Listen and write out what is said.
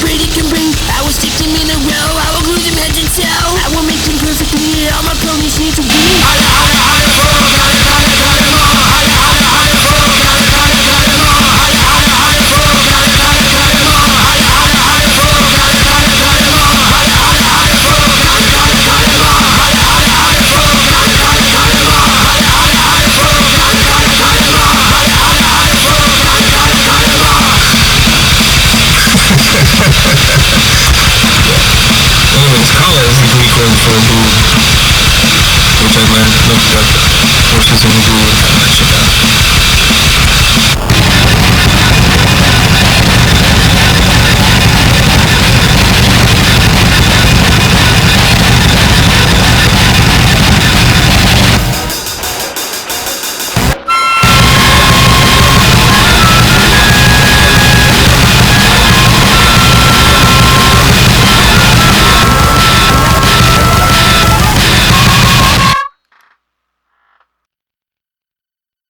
pray they can bring. I will stick them in a row, I will glue them head and tail. I will make them perfect in the all my ponies need to be. Anyways, Kala is the Greek word for boo, which I learned, looked up, which is in boo with Shabbat.